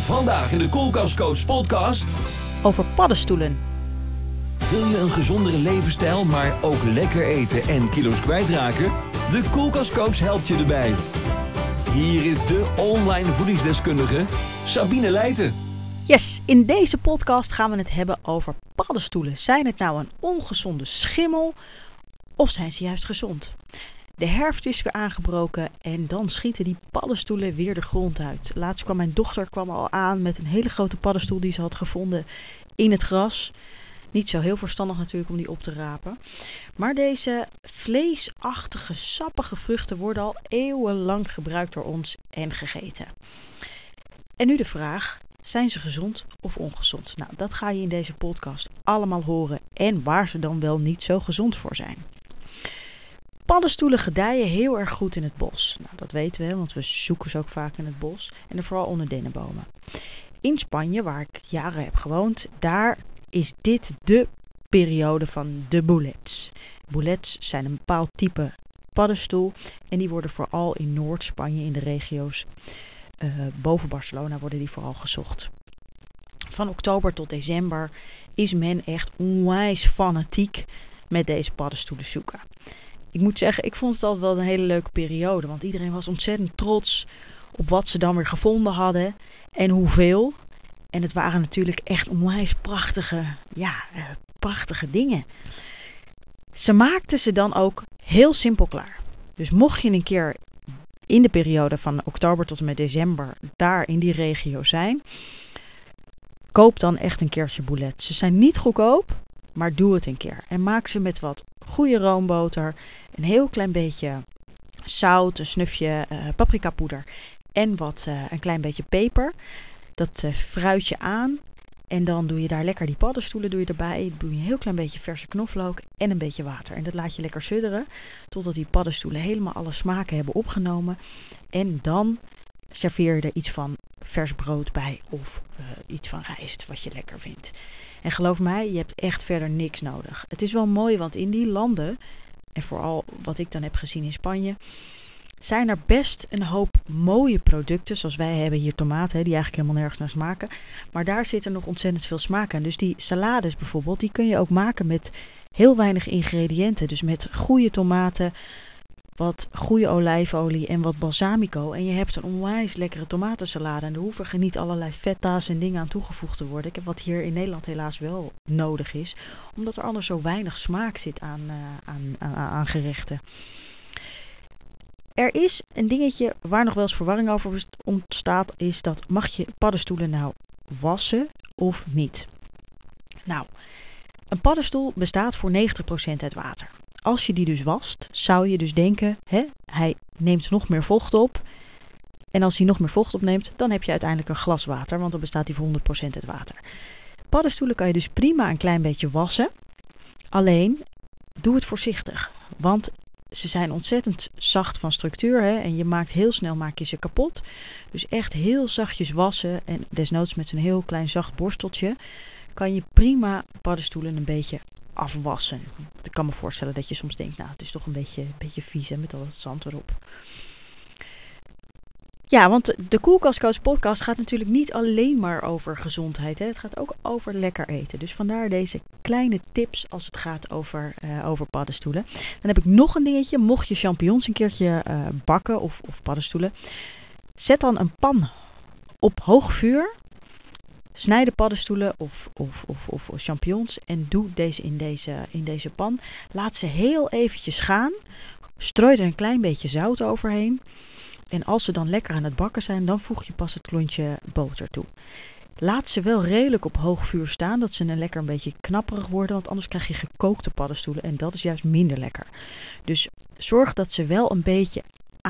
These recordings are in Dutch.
Vandaag in de Koelkastcoach podcast over paddenstoelen. Wil je een gezondere levensstijl, maar ook lekker eten en kilo's kwijtraken? De Koelkastcoach helpt je erbij. Hier is de online voedingsdeskundige Sabine Leijten. Yes, in deze podcast gaan we het hebben over paddenstoelen. Zijn het nou een ongezonde schimmel of zijn ze juist gezond? De herfst is weer aangebroken en dan schieten die paddenstoelen weer de grond uit. Laatst kwam mijn dochter al aan met een hele grote paddenstoel die ze had gevonden in het gras. Niet zo heel verstandig natuurlijk om die op te rapen. Maar deze vleesachtige, sappige vruchten worden al eeuwenlang gebruikt door ons en gegeten. En nu de vraag, zijn ze gezond of ongezond? Nou, dat ga je in deze podcast allemaal horen en waar ze dan wel niet zo gezond voor zijn. Paddenstoelen gedijen heel erg goed in het bos. Nou, dat weten we, want we zoeken ze ook vaak in het bos en er vooral onder dennenbomen. In Spanje, waar ik jaren heb gewoond, daar is dit de periode van de boulets. Boulets zijn een bepaald type paddenstoel en die worden vooral in Noord-Spanje, in de regio's boven Barcelona, worden die vooral gezocht. Van oktober tot december is men echt onwijs fanatiek met deze paddenstoelen zoeken. Ik moet zeggen, ik vond het altijd wel een hele leuke periode, want iedereen was ontzettend trots op wat ze dan weer gevonden hadden en hoeveel. En het waren natuurlijk echt onwijs prachtige dingen. Ze maakten ze dan ook heel simpel klaar. Dus mocht je een keer in de periode van oktober tot en met december daar in die regio zijn, koop dan echt een keertje boulet. Ze zijn niet goedkoop, maar doe het een keer. En maak ze met wat goede roomboter, een heel klein beetje zout, een snufje paprikapoeder en een klein beetje peper. Dat fruit je aan en dan doe je daar lekker die paddenstoelen erbij. Doe je een heel klein beetje verse knoflook en een beetje water. En dat laat je lekker sudderen totdat die paddenstoelen helemaal alle smaken hebben opgenomen. En dan serveer je er iets van vers brood bij of iets van rijst wat je lekker vindt. En geloof mij, je hebt echt verder niks nodig. Het is wel mooi, want in die landen, en vooral wat ik dan heb gezien in Spanje, zijn er best een hoop mooie producten, zoals wij hebben hier tomaten, die eigenlijk helemaal nergens naar smaken. Maar daar zit er nog ontzettend veel smaak aan. Dus die salades bijvoorbeeld, die kun je ook maken met heel weinig ingrediënten. Dus met goede tomaten, wat goede olijfolie en wat balsamico. En je hebt een onwijs lekkere tomatensalade. En er hoeven niet allerlei feta's en dingen aan toegevoegd te worden. Wat hier in Nederland helaas wel nodig is. Omdat er anders zo weinig smaak zit aan gerechten. Er is een dingetje waar nog wel eens verwarring over ontstaat. Is dat, mag je paddenstoelen nou wassen of niet? Nou, een paddenstoel bestaat voor 90% uit water. Als je die dus wast, zou je dus denken, hij neemt nog meer vocht op. En als hij nog meer vocht opneemt, dan heb je uiteindelijk een glas water, want dan bestaat hij voor 100% uit water. Paddenstoelen kan je dus prima een klein beetje wassen. Alleen, doe het voorzichtig. Want ze zijn ontzettend zacht van structuur en je maakt heel snel ze kapot. Dus echt heel zachtjes wassen en desnoods met zo'n heel klein zacht borsteltje kan je prima paddenstoelen een beetje afwassen. Ik kan me voorstellen dat je soms denkt, nou het is toch een beetje vies met al dat zand erop. Ja, want de Koelkastcoach podcast gaat natuurlijk niet alleen maar over gezondheid. Het gaat ook over lekker eten. Dus vandaar deze kleine tips als het gaat over paddenstoelen. Dan heb ik nog een dingetje. Mocht je champignons een keertje bakken of paddenstoelen, zet dan een pan op hoog vuur. Snijd de paddenstoelen of champignons en doe deze in deze pan. Laat ze heel eventjes gaan. Strooi er een klein beetje zout overheen. En als ze dan lekker aan het bakken zijn, dan voeg je pas het klontje boter toe. Laat ze wel redelijk op hoog vuur staan, dat ze lekker een beetje knapperig worden. Want anders krijg je gekookte paddenstoelen en dat is juist minder lekker. Dus zorg dat ze wel een beetje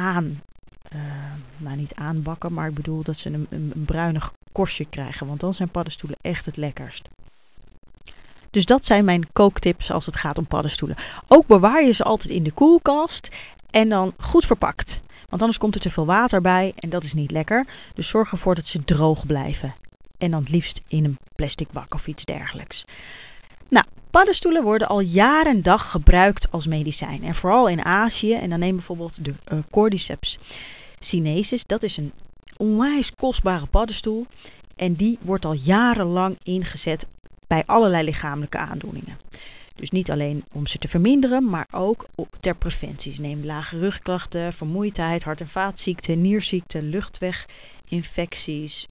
niet aanbakken, maar ik bedoel dat ze een bruinig korstje krijgen. Want dan zijn paddenstoelen echt het lekkerst. Dus dat zijn mijn kooktips als het gaat om paddenstoelen. Ook bewaar je ze altijd in de koelkast en dan goed verpakt. Want anders komt er te veel water bij en dat is niet lekker. Dus zorg ervoor dat ze droog blijven. En dan het liefst in een plastic bak of iets dergelijks. Nou, paddenstoelen worden al jaren en dag gebruikt als medicijn. En vooral in Azië. En dan neem bijvoorbeeld de Cordyceps sinensis. Dat is een onwijs kostbare paddenstoel. En die wordt al jarenlang ingezet bij allerlei lichamelijke aandoeningen. Dus niet alleen om ze te verminderen, maar ook ter preventie. Neem lage rugklachten, vermoeidheid, hart- en vaatziekten, nierziekten, luchtweginfecties,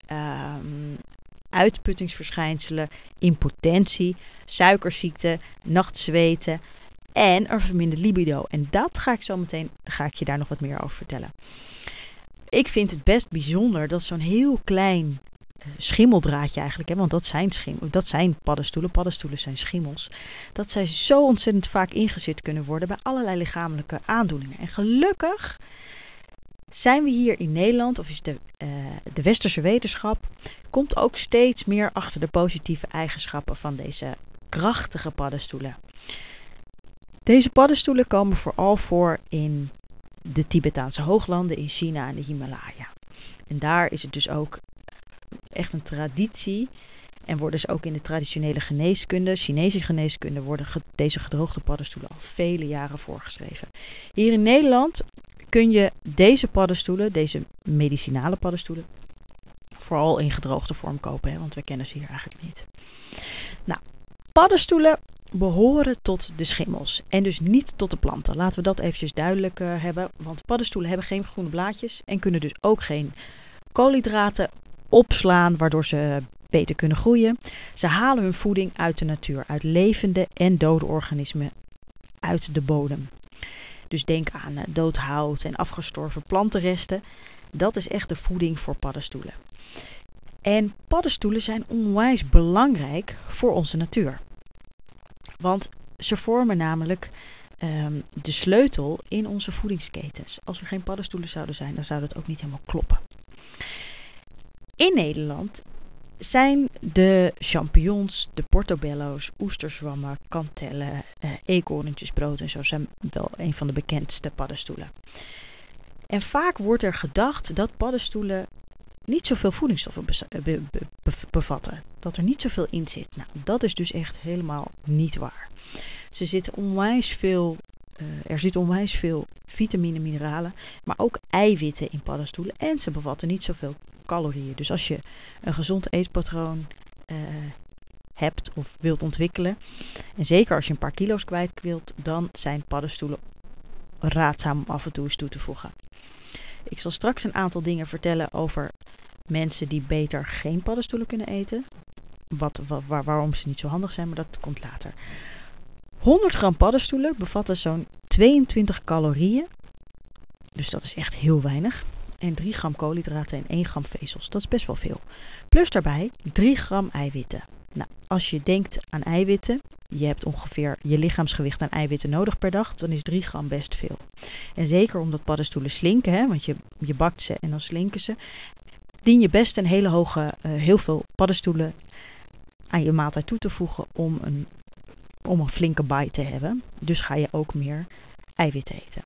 uitputtingsverschijnselen, impotentie, suikerziekte, nachtzweten en een verminderd libido. En dat ga ik je daar nog wat meer over vertellen. Ik vind het best bijzonder dat zo'n heel klein schimmeldraadje eigenlijk, want dat zijn paddenstoelen. Paddenstoelen zijn schimmels. Dat zij zo ontzettend vaak ingezet kunnen worden bij allerlei lichamelijke aandoeningen. En gelukkig zijn we hier in Nederland, of is de westerse wetenschap, komt ook steeds meer achter de positieve eigenschappen van deze krachtige paddenstoelen. Deze paddenstoelen komen vooral voor in de Tibetaanse hooglanden, in China en de Himalaya. En daar is het dus ook echt een traditie en worden ze ook in de traditionele geneeskunde, Chinese geneeskunde, worden deze gedroogde paddenstoelen al vele jaren voorgeschreven. Hier in Nederland kun je deze paddenstoelen, deze medicinale paddenstoelen, vooral in gedroogde vorm kopen, want we kennen ze hier eigenlijk niet. Nou, paddenstoelen behoren tot de schimmels en dus niet tot de planten. Laten we dat eventjes duidelijk hebben, want paddenstoelen hebben geen groene blaadjes en kunnen dus ook geen koolhydraten opslaan, waardoor ze beter kunnen groeien. Ze halen hun voeding uit de natuur, uit levende en dode organismen uit de bodem. Dus denk aan dood hout en afgestorven plantenresten. Dat is echt de voeding voor paddenstoelen. En paddenstoelen zijn onwijs belangrijk voor onze natuur. Want ze vormen namelijk de sleutel in onze voedingsketens. Als er geen paddenstoelen zouden zijn, dan zou dat ook niet helemaal kloppen. In Nederland zijn de champignons, de portobello's, oesterzwammen, kantellen, eekhoorntjesbrood en zo zijn wel een van de bekendste paddenstoelen. En vaak wordt er gedacht dat paddenstoelen niet zoveel voedingsstoffen bevatten. Dat er niet zoveel in zit. Nou, dat is dus echt helemaal niet waar. Er zit onwijs veel vitamine, mineralen, maar ook eiwitten in paddenstoelen. En ze bevatten niet zoveel calorieën. Dus als je een gezond eetpatroon hebt of wilt ontwikkelen, en zeker als je een paar kilo's kwijt wilt, dan zijn paddenstoelen raadzaam om af en toe eens toe te voegen. Ik zal straks een aantal dingen vertellen over mensen die beter geen paddenstoelen kunnen eten. Waarom ze niet zo handig zijn, maar dat komt later. 100 gram paddenstoelen bevatten zo'n 22 calorieën. Dus dat is echt heel weinig. En 3 gram koolhydraten en 1 gram vezels. Dat is best wel veel. Plus daarbij 3 gram eiwitten. Nou, als je denkt aan eiwitten, je hebt ongeveer je lichaamsgewicht aan eiwitten nodig per dag, dan is 3 gram best veel. En zeker omdat paddenstoelen slinken, want je bakt ze en dan slinken ze, dien je best heel veel paddenstoelen aan je maaltijd toe te voegen om een flinke bite te hebben. Dus ga je ook meer eiwitten eten.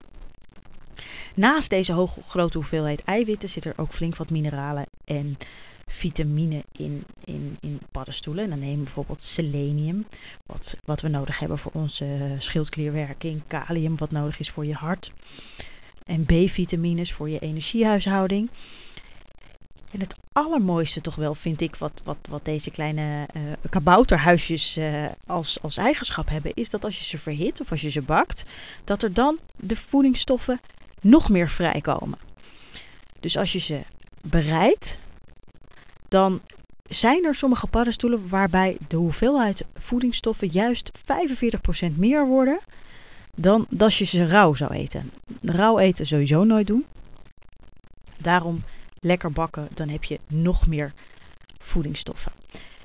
Naast deze grote hoeveelheid eiwitten zit er ook flink wat mineralen en vitamine in paddenstoelen. En dan neem je bijvoorbeeld selenium, wat we nodig hebben voor onze schildklierwerking. Kalium, wat nodig is voor je hart. En B-vitamines voor je energiehuishouding. En het allermooiste toch wel vind ik wat deze kleine kabouterhuisjes als eigenschap hebben, is dat als je ze verhit of als je ze bakt, dat er dan de voedingsstoffen nog meer vrijkomen. Dus als je ze bereidt, dan zijn er sommige paddenstoelen waarbij de hoeveelheid voedingsstoffen juist 45% meer worden dan als je ze rauw zou eten. Rauw eten sowieso nooit doen. Daarom lekker bakken, dan heb je nog meer voedingsstoffen.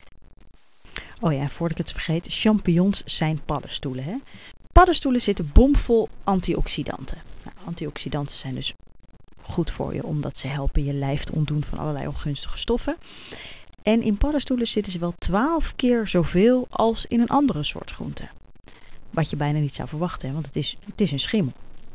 Oh ja, voordat ik het vergeet, champignons zijn paddenstoelen. Hè? Paddenstoelen zitten bomvol antioxidanten. Nou, antioxidanten zijn dus goed voor je, omdat ze helpen je lijf te ontdoen van allerlei ongunstige stoffen. En in paddenstoelen zitten ze wel 12 keer zoveel als in een andere soort groente. Wat je bijna niet zou verwachten, hè? Want het is een schimmel.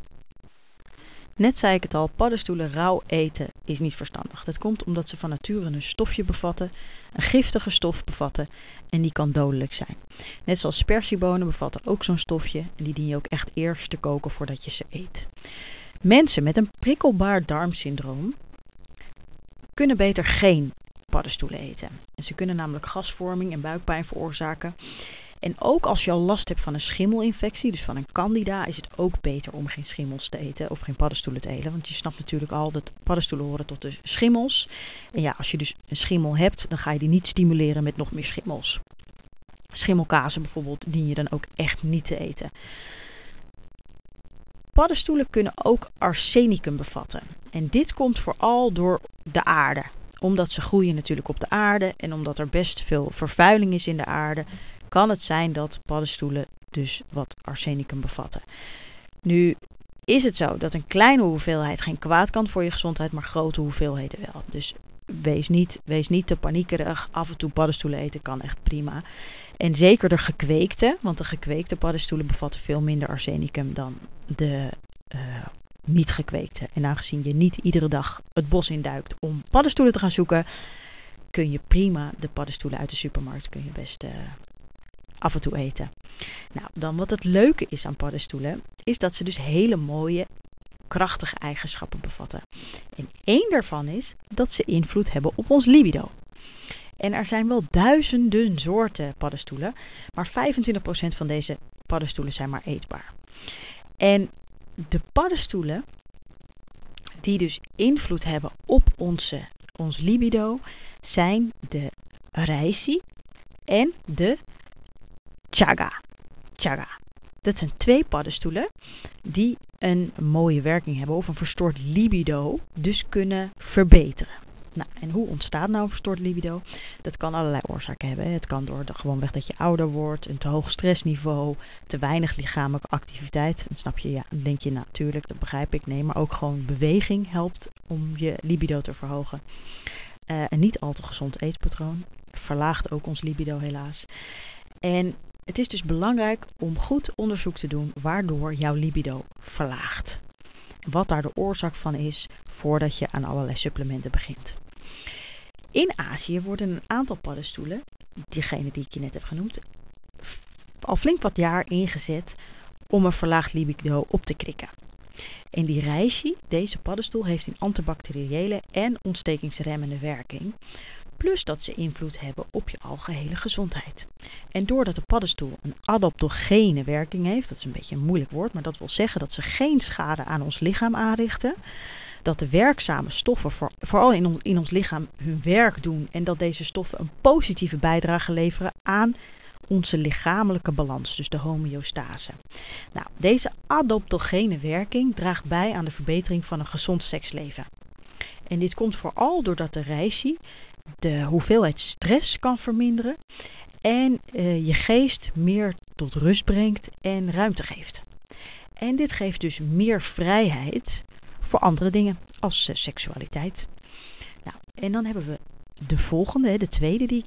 Net zei ik het al, paddenstoelen rauw eten is niet verstandig. Dat komt omdat ze van nature een stofje bevatten, een giftige stof bevatten en die kan dodelijk zijn. Net zoals spersiebonen bevatten ook zo'n stofje en die dien je ook echt eerst te koken voordat je ze eet. Mensen met een prikkelbaar darmsyndroom kunnen beter geen paddenstoelen eten. En ze kunnen namelijk gasvorming en buikpijn veroorzaken. En ook als je al last hebt van een schimmelinfectie, dus van een candida, is het ook beter om geen schimmels te eten of geen paddenstoelen te eten. Want je snapt natuurlijk al dat paddenstoelen horen tot de schimmels. En ja, als je dus een schimmel hebt, dan ga je die niet stimuleren met nog meer schimmels. Schimmelkazen bijvoorbeeld dien je dan ook echt niet te eten. Paddenstoelen kunnen ook arsenicum bevatten. En dit komt vooral door de aarde. Omdat ze groeien natuurlijk op de aarde en omdat er best veel vervuiling is in de aarde, kan het zijn dat paddenstoelen dus wat arsenicum bevatten. Nu is het zo dat een kleine hoeveelheid geen kwaad kan voor je gezondheid, maar grote hoeveelheden wel. Dus wees niet te paniekerig. Af en toe paddenstoelen eten kan echt prima. En zeker de gekweekte, want de gekweekte paddenstoelen bevatten veel minder arsenicum dan de niet gekweekte. En aangezien je niet iedere dag het bos induikt om paddenstoelen te gaan zoeken, kun je prima de paddenstoelen uit de supermarkt best af en toe eten. Nou, dan wat het leuke is aan paddenstoelen, is dat ze dus hele mooie, krachtige eigenschappen bevatten. En één daarvan is dat ze invloed hebben op ons libido. En er zijn wel duizenden soorten paddenstoelen, maar 25% van deze paddenstoelen zijn maar eetbaar. En de paddenstoelen die dus invloed hebben op ons libido zijn de reishi en de chaga. Dat zijn 2 paddenstoelen die een mooie werking hebben of een verstoord libido dus kunnen verbeteren. Nou, en hoe ontstaat nou een verstoord libido? Dat kan allerlei oorzaken hebben. Het kan door gewoonweg dat je ouder wordt, een te hoog stressniveau, te weinig lichamelijke activiteit. Dan snap je, ja, dan denk je natuurlijk, dat begrijp ik. Nee, maar ook gewoon beweging helpt om je libido te verhogen. Een niet al te gezond eetpatroon verlaagt ook ons libido helaas. En het is dus belangrijk om goed onderzoek te doen waardoor jouw libido verlaagt. Wat daar de oorzaak van is voordat je aan allerlei supplementen begint. In Azië worden een aantal paddenstoelen, diegene die ik je net heb genoemd, al flink wat jaar ingezet om een verlaagd libido op te krikken. En die reishi, deze paddenstoel, heeft een antibacteriële en ontstekingsremmende werking. Plus dat ze invloed hebben op je algehele gezondheid. En doordat de paddenstoel een adaptogene werking heeft, dat is een beetje een moeilijk woord, maar dat wil zeggen dat ze geen schade aan ons lichaam aanrichten. Dat de werkzame stoffen vooral in ons lichaam hun werk doen en dat deze stoffen een positieve bijdrage leveren aan onze lichamelijke balans, dus de homeostase. Nou, deze adaptogene werking draagt bij aan de verbetering van een gezond seksleven. En dit komt vooral doordat de reishi de hoeveelheid stress kan verminderen en je geest meer tot rust brengt en ruimte geeft. En dit geeft dus meer vrijheid voor andere dingen als seksualiteit. Nou, en dan hebben we de volgende, de tweede die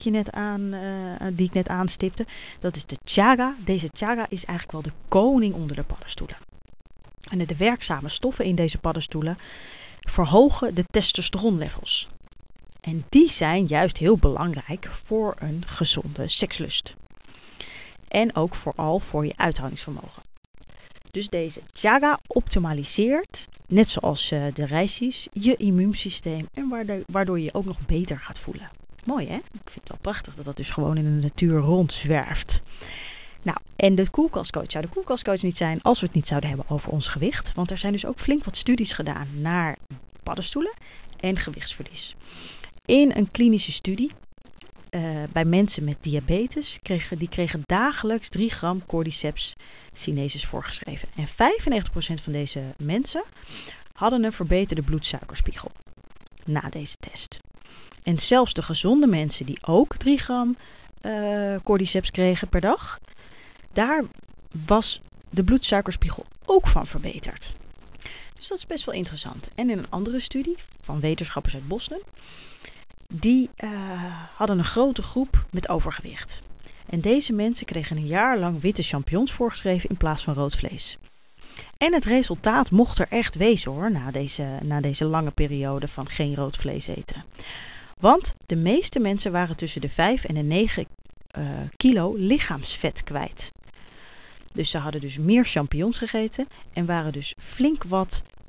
ik net aanstipte. Dat is de chaga. Deze chaga is eigenlijk wel de koning onder de paddenstoelen. En de werkzame stoffen in deze paddenstoelen verhogen de testosteronlevels. En die zijn juist heel belangrijk voor een gezonde sekslust. En ook vooral voor je uithoudingsvermogen. Dus deze chaga optimaliseert, net zoals de reishis, je immuunsysteem en waardoor je je ook nog beter gaat voelen. Mooi hè? Ik vind het wel prachtig dat dat dus gewoon in de natuur rondzwerft. Nou, en de koelkastcoach zou de koelkastcoach niet zijn als we het niet zouden hebben over ons gewicht. Want er zijn dus ook flink wat studies gedaan naar paddenstoelen en gewichtsverlies. In een klinische studie bij mensen met diabetes kregen dagelijks 3 gram cordyceps sinensis voorgeschreven. En 95% van deze mensen hadden een verbeterde bloedsuikerspiegel na deze test. En zelfs de gezonde mensen die ook 3 gram cordyceps kregen per dag, daar was de bloedsuikerspiegel ook van verbeterd. Dus dat is best wel interessant. En in een andere studie van wetenschappers uit Boston, die hadden een grote groep met overgewicht. En deze mensen kregen een jaar lang witte champignons voorgeschreven in plaats van rood vlees. En het resultaat mocht er echt wezen hoor, na deze lange periode van geen rood vlees eten. Want de meeste mensen waren tussen de 5 en de 9 kilo lichaamsvet kwijt. Dus ze hadden dus meer champignons gegeten en waren dus flink wat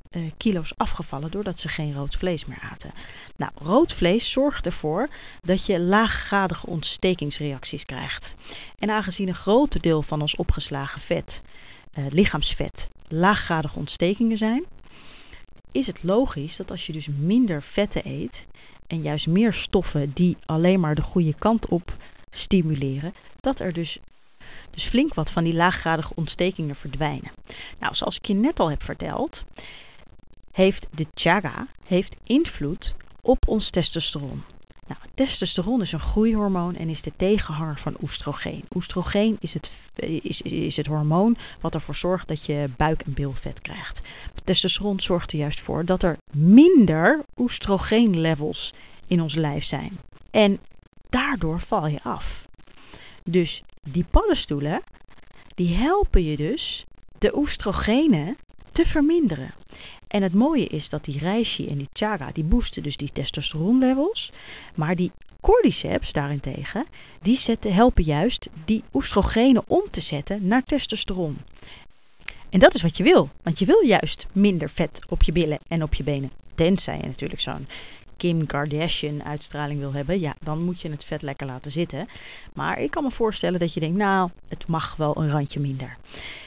kilo's afgevallen doordat ze geen rood vlees meer aten. Nou, rood vlees zorgt ervoor dat je laaggradige ontstekingsreacties krijgt. En aangezien een groot deel van ons opgeslagen vet, lichaamsvet, laaggradige ontstekingen zijn, is het logisch dat als je dus minder vetten eet en juist meer stoffen die alleen maar de goede kant op stimuleren, dat er dus flink wat van die laaggradige ontstekingen verdwijnen. Nou, zoals ik je net al heb verteld, heeft de chaga invloed op ons testosteron. Nou, testosteron is een groeihormoon en is de tegenhanger van oestrogeen. Oestrogeen is het hormoon wat ervoor zorgt dat je buik- en bilvet krijgt. Testosteron zorgt er juist voor dat er minder oestrogeenlevels in ons lijf zijn. En daardoor val je af. Dus die paddenstoelen, die helpen je dus de oestrogenen te verminderen. En het mooie is dat die reishi en die chaga, die boosten dus die testosteronlevels. Maar die cordyceps daarentegen, die helpen juist die oestrogenen om te zetten naar testosteron. En dat is wat je wil. Want je wil juist minder vet op je billen en op je benen. Tenzij je natuurlijk zo'n Kim Kardashian uitstraling wil hebben, ja, dan moet je het vet lekker laten zitten. Maar ik kan me voorstellen dat je denkt, nou, het mag wel een randje minder.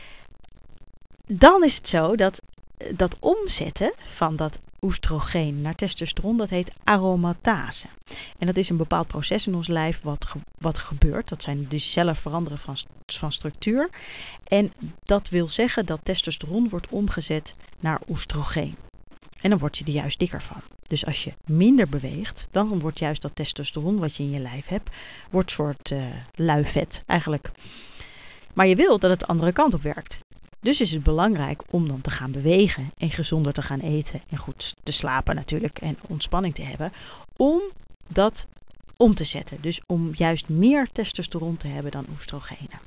Dan is het zo dat omzetten van dat oestrogeen naar testosteron, dat heet aromatase. En dat is een bepaald proces in ons lijf wat gebeurt. Dat zijn dus cellen veranderen van structuur. En dat wil zeggen dat testosteron wordt omgezet naar oestrogeen. En dan word je er juist dikker van. Dus als je minder beweegt, dan wordt juist dat testosteron wat je in je lijf hebt, wordt soort lui vet eigenlijk. Maar je wil dat het de andere kant op werkt. Dus is het belangrijk om dan te gaan bewegen en gezonder te gaan eten en goed te slapen natuurlijk en ontspanning te hebben, om dat om te zetten. Dus om juist meer testosteron te hebben dan oestrogenen.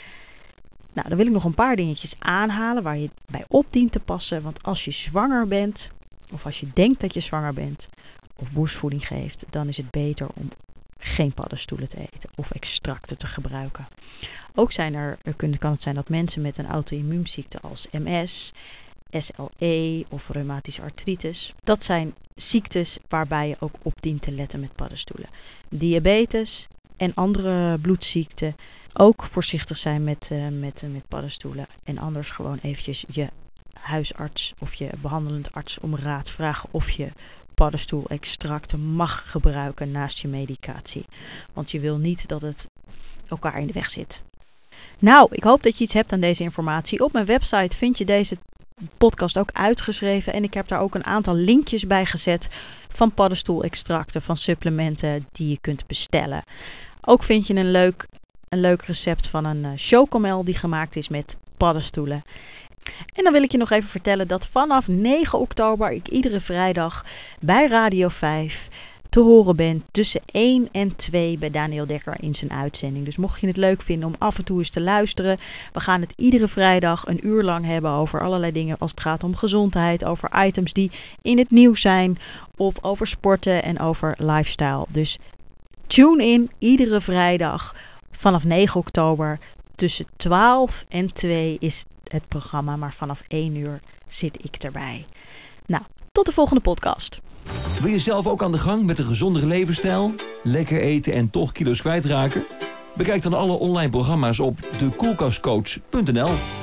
Nou, dan wil ik nog een paar dingetjes aanhalen waar je bij op dient te passen. Want als je zwanger bent, of als je denkt dat je zwanger bent, of borstvoeding geeft, dan is het beter om geen paddenstoelen te eten of extracten te gebruiken. Ook kan het zijn dat mensen met een auto-immuunziekte als MS, SLE of reumatische artritis, dat zijn ziektes waarbij je ook op dient te letten met paddenstoelen. Diabetes en andere bloedziekten, ook voorzichtig zijn met paddenstoelen. En anders gewoon eventjes je huisarts of je behandelend arts om raad vragen of je paddenstoelextracten mag gebruiken naast je medicatie. Want je wil niet dat het elkaar in de weg zit. Nou, ik hoop dat je iets hebt aan deze informatie. Op mijn website vind je deze podcast ook uitgeschreven. En ik heb daar ook een aantal linkjes bij gezet van paddenstoelextracten, van supplementen die je kunt bestellen. Ook vind je een leuk recept van een chocomel die gemaakt is met paddenstoelen. En dan wil ik je nog even vertellen dat vanaf 9 oktober ik iedere vrijdag bij Radio 5 te horen ben tussen 1 en 2 bij Daniel Dekker in zijn uitzending. Dus mocht je het leuk vinden om af en toe eens te luisteren. We gaan het iedere vrijdag een uur lang hebben over allerlei dingen als het gaat om gezondheid, over items die in het nieuws zijn of over sporten en over lifestyle. Dus tune in iedere vrijdag vanaf 9 oktober tussen 12 en 2 is het programma, maar vanaf 1 uur zit ik erbij. Nou, tot de volgende podcast. Wil je zelf ook aan de gang met een gezondere levensstijl? Lekker eten en toch kilo's kwijtraken? Bekijk dan alle online programma's op dekoelkastcoach.nl.